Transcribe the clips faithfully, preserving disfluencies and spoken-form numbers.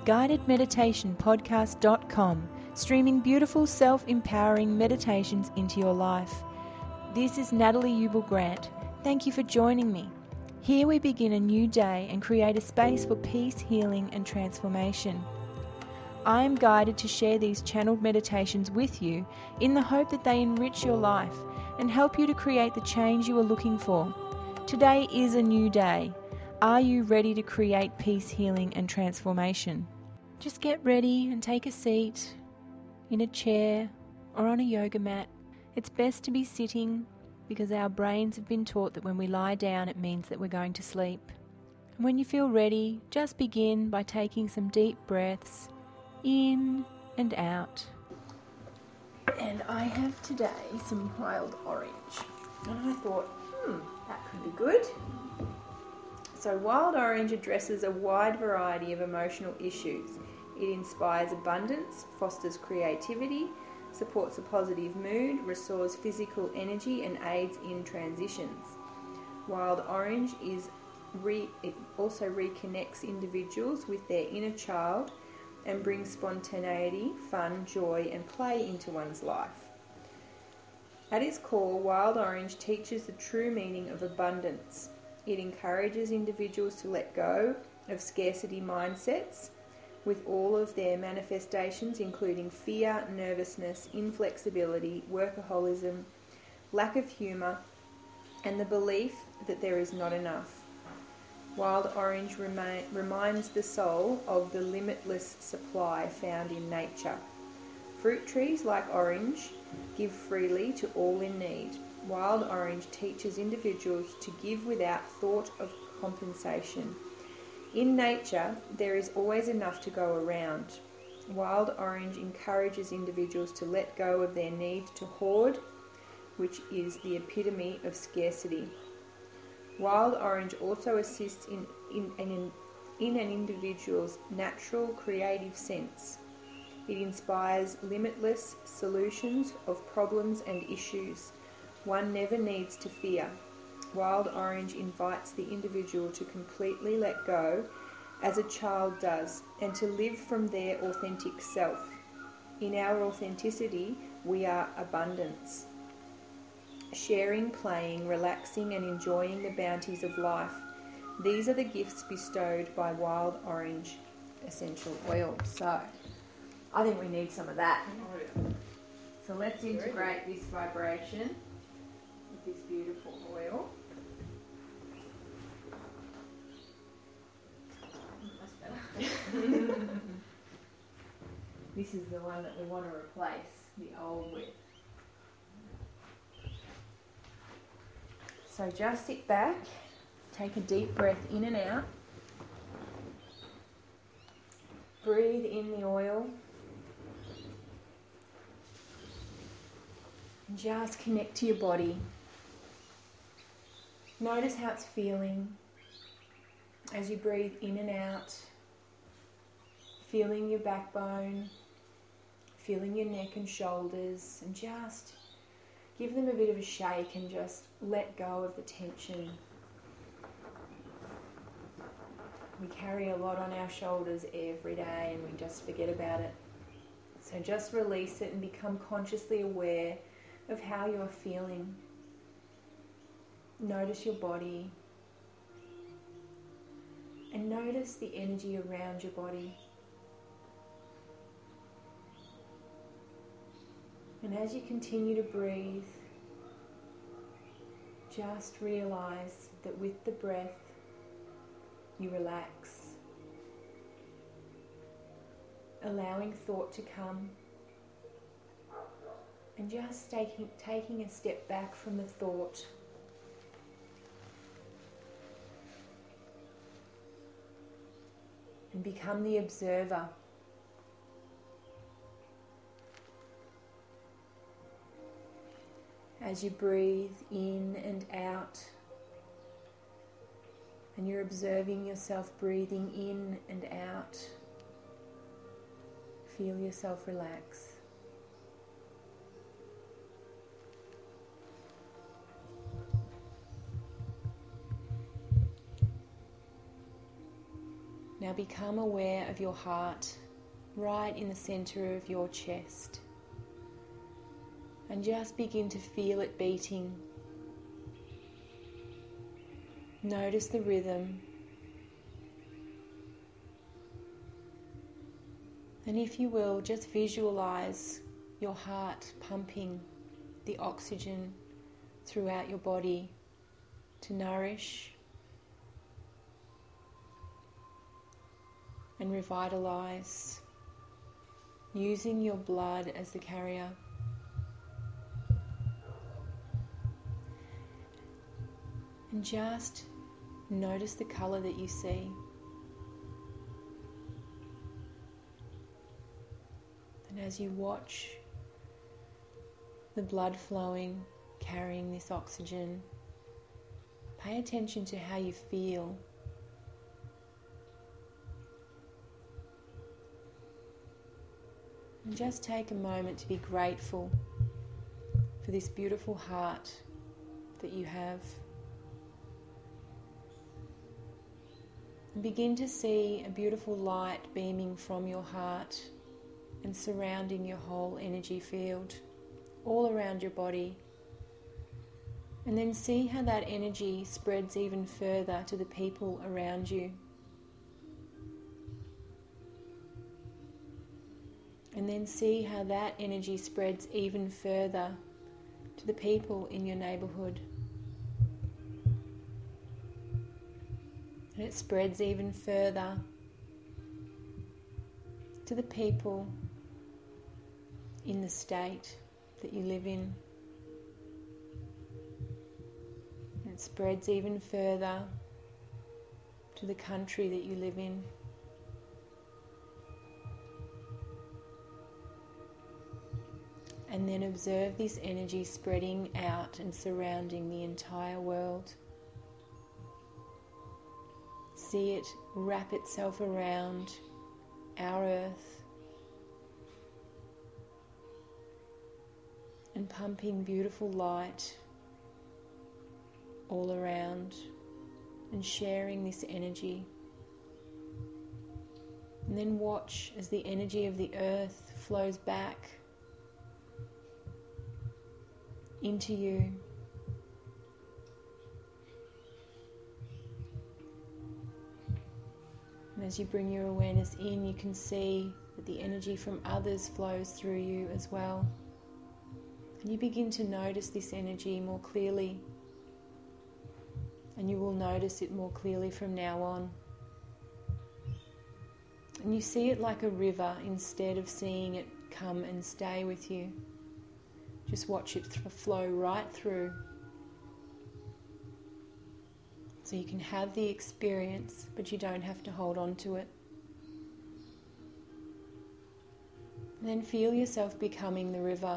guided meditation podcast dot com, streaming beautiful self-empowering meditations into your life. This is Natalie Ubel Grant. Thank you for joining me. Here we begin a new day and create a space for peace, healing and transformation. I am guided to share these channeled meditations with you in the hope that they enrich your life and help you to create the change you are looking for. Today is a new day. Are you ready to create peace, healing and transformation? Just get ready and take a seat in a chair or on a yoga mat. It's best to be sitting because our brains have been taught that when we lie down it means that we're going to sleep. And when you feel ready, just begin by taking some deep breaths in and out. And I have today some wild orange. And I thought, hmm, that could be good. So wild orange addresses a wide variety of emotional issues. It inspires abundance, fosters creativity, supports a positive mood, restores physical energy and aids in transitions. Wild orange is re- it also reconnects individuals with their inner child and brings spontaneity, fun, joy and play into one's life. At its core, wild orange teaches the true meaning of abundance. It encourages individuals to let go of scarcity mindsets with all of their manifestations including fear, nervousness, inflexibility, workaholism, lack of humour and the belief that there is not enough. Wild orange remi- reminds the soul of the limitless supply found in nature. Fruit trees like orange give freely to all in need. Wild orange teaches individuals to give without thought of compensation. In nature, there is always enough to go around. Wild orange encourages individuals to let go of their need to hoard, which is the epitome of scarcity. Wild orange also assists in, in, in, in an individual's natural creative sense. It inspires limitless solutions of problems and issues. One never needs to fear. Wild orange invites the individual to completely let go as a child does and to live from their authentic self. In our authenticity, we are abundance. Sharing, playing, relaxing and enjoying the bounties of life. These are the gifts bestowed by wild orange essential oil. So, I think we need some of that. So let's integrate this vibration with this beautiful oil. That's better. This is the one that we want to replace the old with. So just sit back, take a deep breath in and out, breathe in the oil, and just connect to your body. Notice how it's feeling as you breathe in and out, feeling your backbone, feeling your neck and shoulders, and just give them a bit of a shake and just let go of the tension. We carry a lot on our shoulders every day and we just forget about it. So just release it and become consciously aware of how you're feeling. Notice your body and notice the energy around your body. And as you continue to breathe, just realize that with the breath, you relax, allowing thought to come, and just taking, taking a step back from the thought. And become the observer. As you breathe in and out, and you're observing yourself breathing in and out, feel yourself relax. Now become aware of your heart right in the center of your chest. And just begin to feel it beating. Notice the rhythm. And if you will, just visualize your heart pumping the oxygen throughout your body to nourish and revitalize, using your blood as the carrier. And just notice the colour that you see. And as you watch the blood flowing, carrying this oxygen, pay attention to how you feel. And just take a moment to be grateful for this beautiful heart that you have. And begin to see a beautiful light beaming from your heart and surrounding your whole energy field, all around your body. And then see how that energy spreads even further to the people around you. And then see how that energy spreads even further to the people in your neighbourhood. And it spreads even further to the people in the state that you live in. And it spreads even further to the country that you live in. And then observe this energy spreading out and surrounding the entire world. See it wrap itself around our earth and pumping beautiful light all around and sharing this energy. And then watch as the energy of the earth flows back into you. And as you bring your awareness in, you can see that the energy from others flows through you as well. And you begin to notice this energy more clearly. And you will notice it more clearly from now on. And you see it like a river instead of seeing it come and stay with you. Just watch it th- flow right through. So you can have the experience, but you don't have to hold on to it. And then feel yourself becoming the river.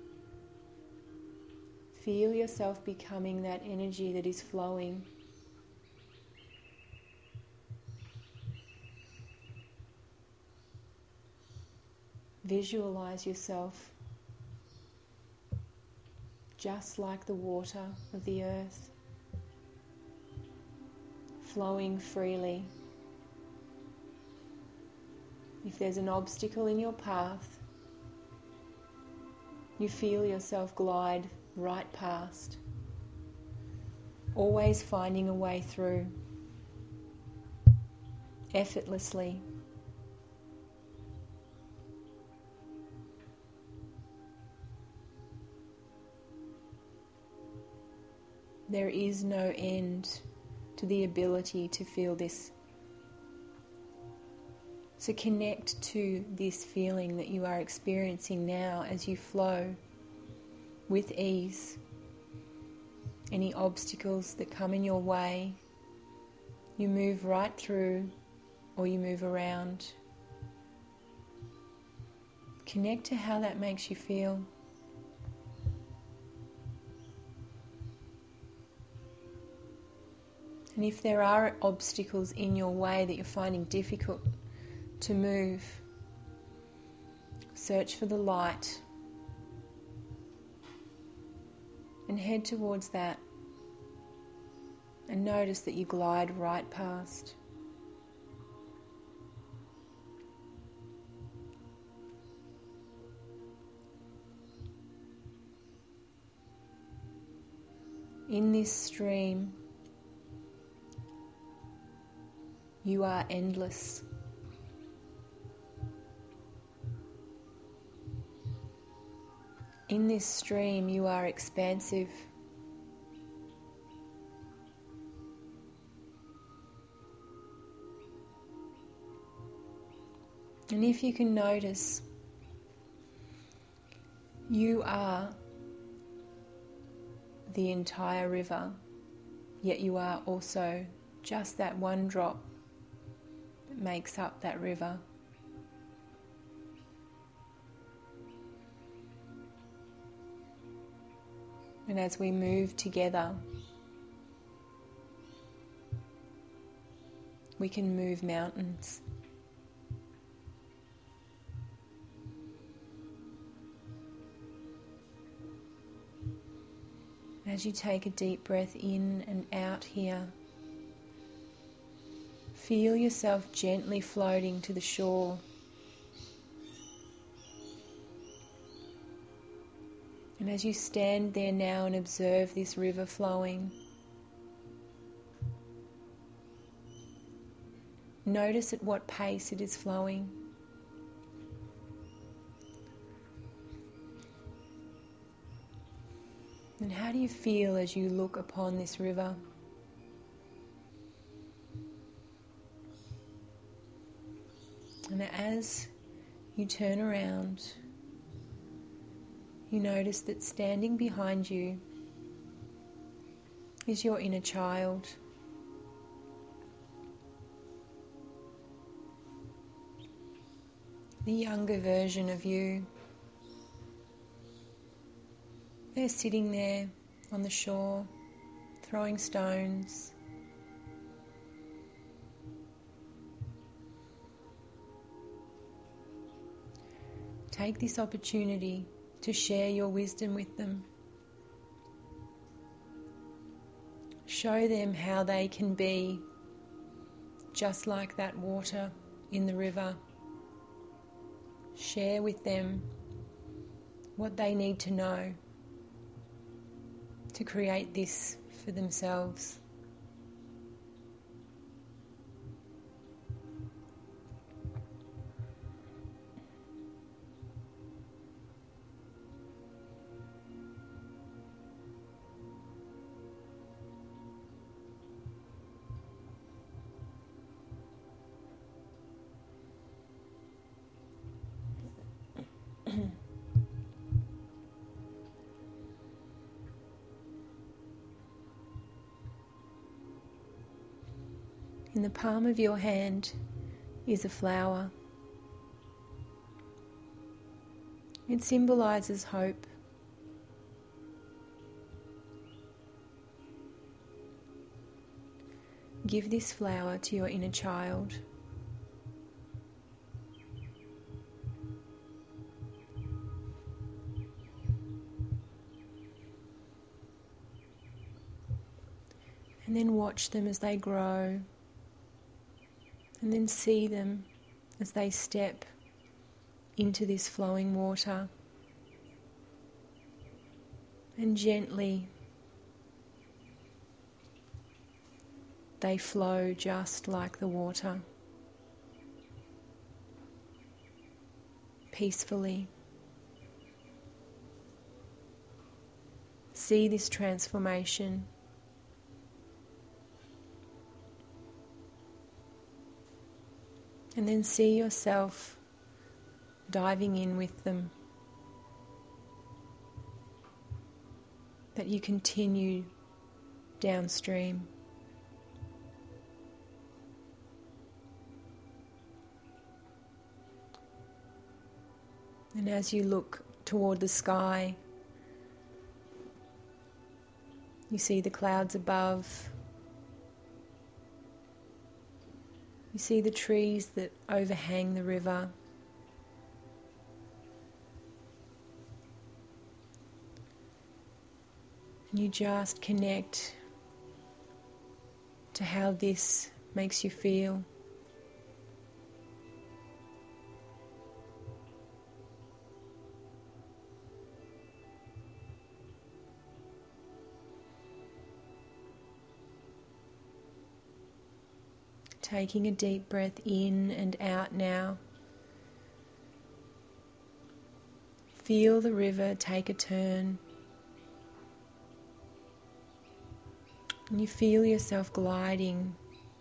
Feel yourself becoming that energy that is flowing. Visualize yourself just like the water of the earth, flowing freely. If there's an obstacle in your path, you feel yourself glide right past, always finding a way through, effortlessly. There is no end to the ability to feel this. So connect to this feeling that you are experiencing now as you flow with ease. Any obstacles that come in your way, you move right through or you move around. Connect to how that makes you feel. And if there are obstacles in your way that you're finding difficult to move, search for the light and head towards that, and notice that you glide right past. In this stream, you are endless. In this stream, you are expansive. And if you can notice, you are the entire river, yet you are also just that one drop that makes up that river. And as we move together, we can move mountains. As you take a deep breath in and out here, feel yourself gently floating to the shore. And as you stand there now and observe this river flowing, notice at what pace it is flowing. And how do you feel as you look upon this river? And as you turn around, you notice that standing behind you is your inner child. The younger version of you. They're sitting there on the shore, throwing stones. Take this opportunity to share your wisdom with them. Show them how they can be just like that water in the river. Share with them what they need to know to create this for themselves. In the palm of your hand is a flower. It symbolizes hope. Give this flower to your inner child. And then watch them as they grow. And then see them as they step into this flowing water. And gently they flow just like the water. Peacefully. See this transformation. And then see yourself diving in with them. That you continue downstream. And as you look toward the sky, you see the clouds above. You see the trees that overhang the river. And you just connect to how this makes you feel. Taking a deep breath in and out now. Feel the river take a turn. And you feel yourself gliding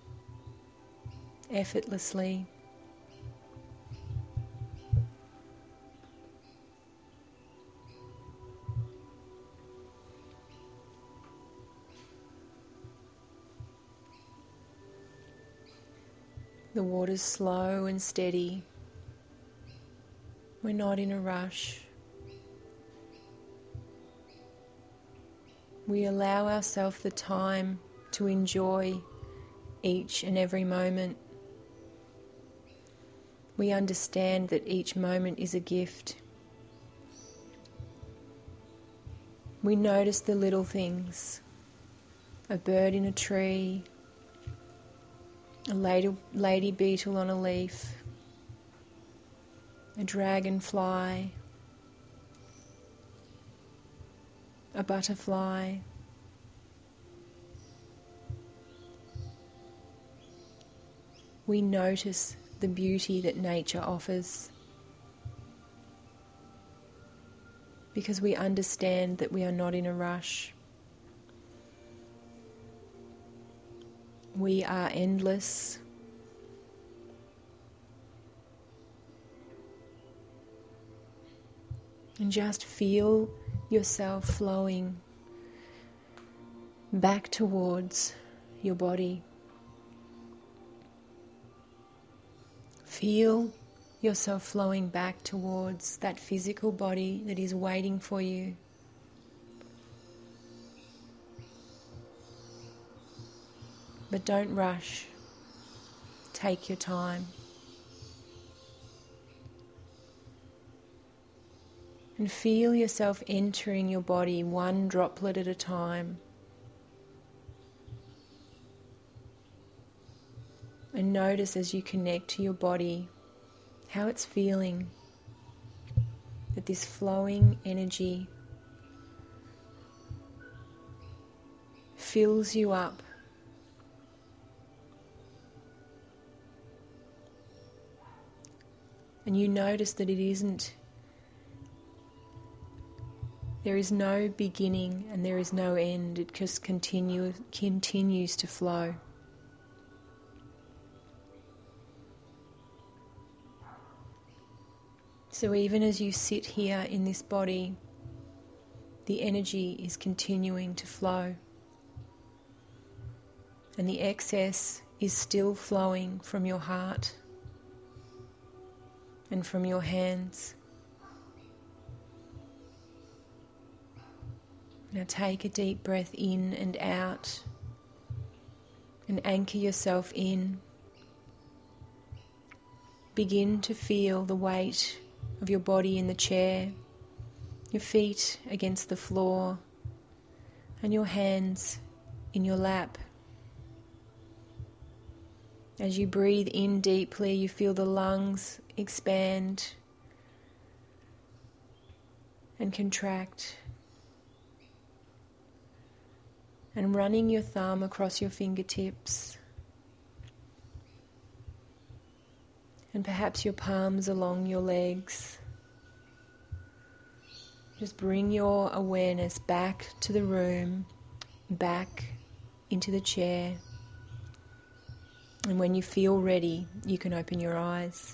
effortlessly. The water's slow and steady. We're not in a rush. We allow ourselves the time to enjoy each and every moment. We understand that each moment is a gift. We notice the little things. A bird in a tree, a lady, lady beetle on a leaf, a dragonfly, a butterfly. We notice the beauty that nature offers because we understand that we are not in a rush. We are endless. And just feel yourself flowing back towards your body. Feel yourself flowing back towards that physical body that is waiting for you. But don't rush. Take your time. And feel yourself entering your body one droplet at a time. And notice as you connect to your body how it's feeling. That this flowing energy fills you up. And you notice that it isn't, there is no beginning and there is no end. It just continue, continues to flow. So even as you sit here in this body, the energy is continuing to flow. And the excess is still flowing from your heart and from your hands. Now take a deep breath in and out and anchor yourself in. Begin to feel the weight of your body in the chair, your feet against the floor, and your hands in your lap. As you breathe in deeply, you feel the lungs expand and contract. And running your thumb across your fingertips, and perhaps your palms along your legs. Just bring your awareness back to the room, back into the chair. And when you feel ready, you can open your eyes.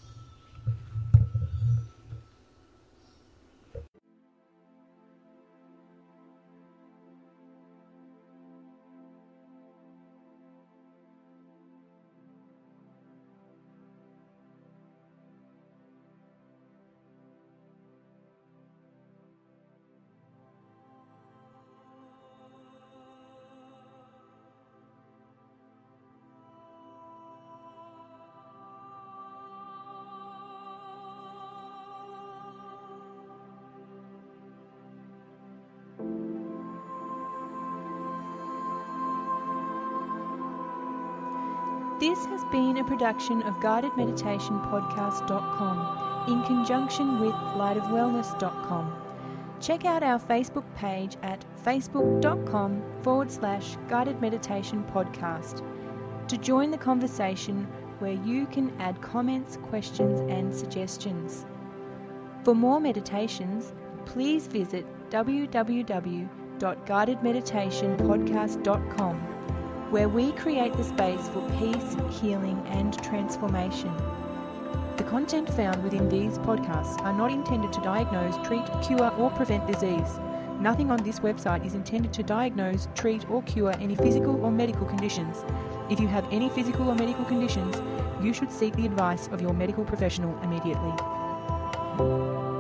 This has been a production of guided meditation podcast dot com in conjunction with light of wellness dot com. Check out our Facebook page at facebook dot com forward slash guided meditation podcast. to join the conversation where you can add comments, questions, and suggestions. For more meditations, please visit w w w dot guided meditation podcast dot com, where we create the space for peace, healing, and transformation. The content found within these podcasts are not intended to diagnose, treat, cure, or prevent disease. Nothing on this website is intended to diagnose, treat, or cure any physical or medical conditions. If you have any physical or medical conditions, you should seek the advice of your medical professional immediately.